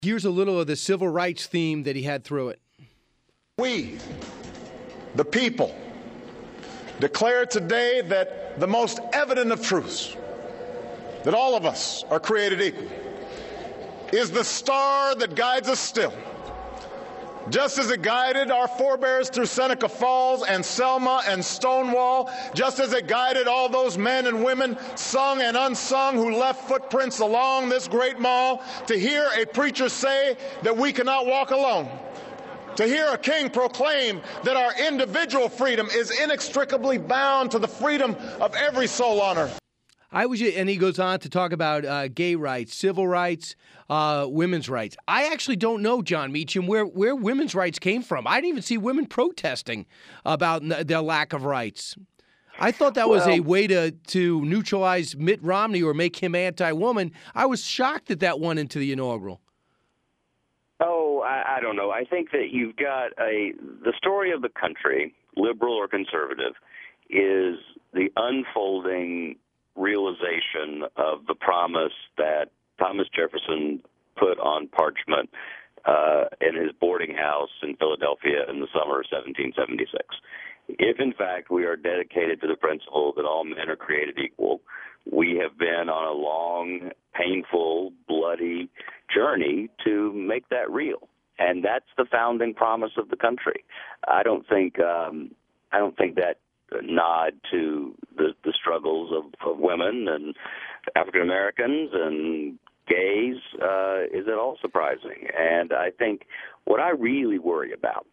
Here's a little of the civil rights theme that he had through it. We, the people, declare today that the most evident of truths, that all of us are created equal, is the star that guides us still. Just as it guided our forebears through Seneca Falls and Selma and Stonewall, just as it guided all those men and women, sung and unsung, who left footprints along this great mall, to hear a preacher say that we cannot walk alone, to hear a king proclaim that our individual freedom is inextricably bound to the freedom of every soul on earth. And he goes on to talk about gay rights, civil rights, women's rights. I actually don't know, John Meacham, where women's rights came from. I didn't even see women protesting about their lack of rights. I thought that was a way to neutralize Mitt Romney or make him anti-woman. I was shocked that went into the inaugural. Oh, I don't know. I think that you've got the story of the country, liberal or conservative, is the unfolding realization of the promise that Thomas Jefferson put on parchment in his boarding house in Philadelphia in the summer of 1776. If, in fact, we are dedicated to the principle that all men are created equal, we have been on a long, painful, bloody journey to make that real. And that's the founding promise of the country. I don't think that nod to the struggles of women and African Americans and gays is at all surprising. And I think what I really worry about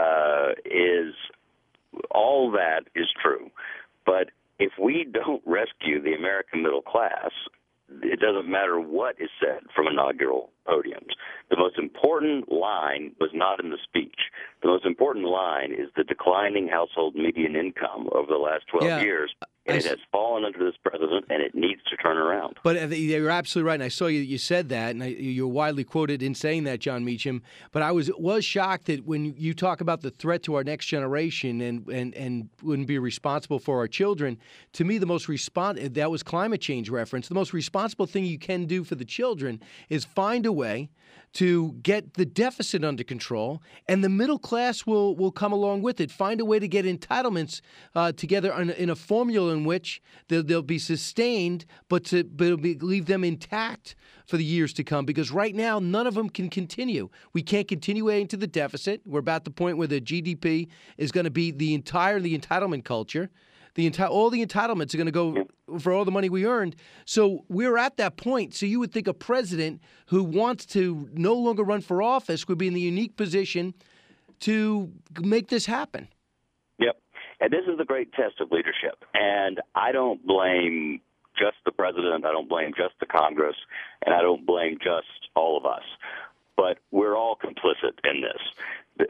is all that is true. But if we don't rescue the American middle class, it doesn't matter what is said from inaugural podiums. The most important line was not in the speech. The most important line is the declining household median income over the last 12 years. And it has fallen under this president, and it needs to turn around. But you're absolutely right, and I saw you said that, and you're widely quoted in saying that, John Meacham. But I was shocked that when you talk about the threat to our next generation and wouldn't be responsible for our children, to me that was climate change reference. The most responsible thing you can do for the children is find a way to get the deficit under control, and the middle class will come along with it. Find a way to get entitlements together in a formula in which they'll be sustained, but leave them intact for the years to come. Because right now, none of them can continue. We can't continue into the deficit. We're about the point where the GDP is going to be the entitlement culture. All the entitlements are going to go for all the money we earned. So we're at that point. So you would think a president who wants to no longer run for office would be in the unique position to make this happen. Yep. And this is the great test of leadership. And I don't blame just the president. I don't blame just the Congress. And I don't blame just all of us. But we're all complicit in this.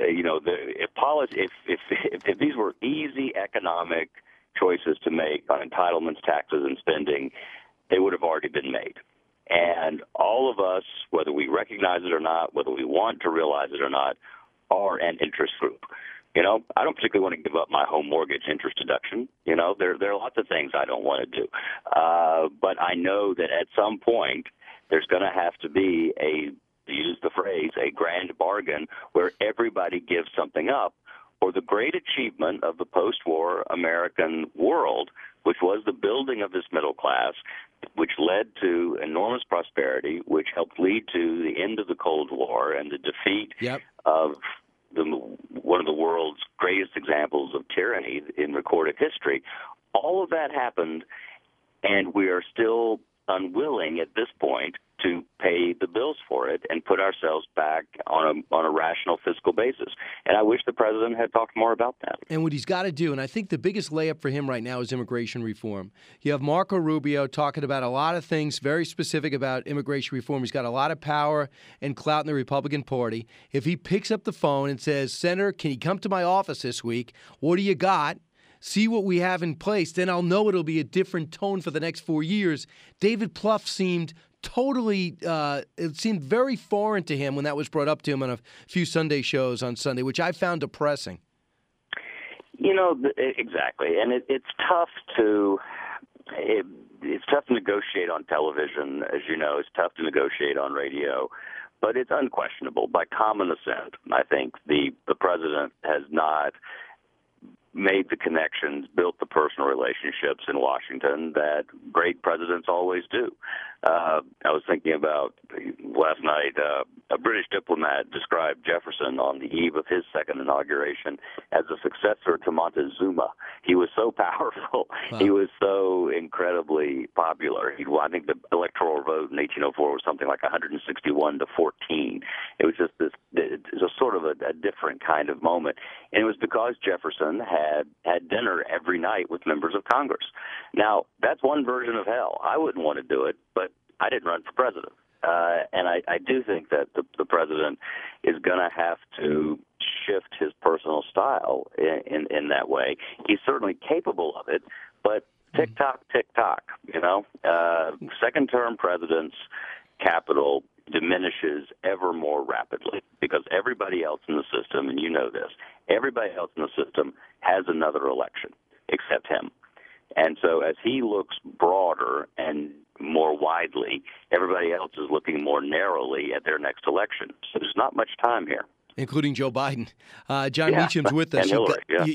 If these were easy economic choices to make on entitlements, taxes, and spending, they would have already been made. And all of us, whether we recognize it or not, whether we want to realize it or not, are an interest group. I don't particularly want to give up my home mortgage interest deduction. There are lots of things I don't want to do. But I know that at some point there's going to have to be to use the phrase, a grand bargain where everybody gives something up, or the great achievement of the post-war American world, which was the building of this middle class, which led to enormous prosperity, which helped lead to the end of the Cold War and the defeat of one of the world's greatest examples of tyranny in recorded history. All of that happened, and we are still unwilling at this point to pay the bills for it and put ourselves back on a rational fiscal basis. And I wish the president had talked more about that. And what he's got to do, and I think the biggest layup for him right now is immigration reform. You have Marco Rubio talking about a lot of things very specific about immigration reform. He's got a lot of power and clout in the Republican Party. If he picks up the phone and says, Senator, can you come to my office this week? What do you got? See what we have in place, then I'll know it'll be a different tone for the next 4 years. David Plouffe seemed it seemed very foreign to him when that was brought up to him on a few Sunday shows on Sunday, which I found depressing. Exactly. And it's tough to negotiate on television, as you know. It's tough to negotiate on radio. but it's unquestionable by common assent. I think the president has not made the connections, built the personal relationships in Washington that great presidents always do. I was thinking about last night, a British diplomat described Jefferson on the eve of his second inauguration as a successor to Montezuma. He was so powerful. Wow. He was so incredibly popular. I think the electoral vote in 1804 was something like 161 to 14. It was just this, it was sort of a different kind of moment. And it was because Jefferson had dinner every night with members of Congress. Now, that's one version of hell. I wouldn't want to do it, but I didn't run for president. And I do think that the president is going to have to shift his personal style in that way. He's certainly capable of it, but tick-tock, tick-tock, second-term presidents' capital diminishes ever more rapidly because everybody else in the system, and you know this, everybody else in the system has another election except him. And so as he looks broader and more widely, everybody else is looking more narrowly at their next election. So there's not much time here. Including Joe Biden. John Meacham's with us. And Hillary,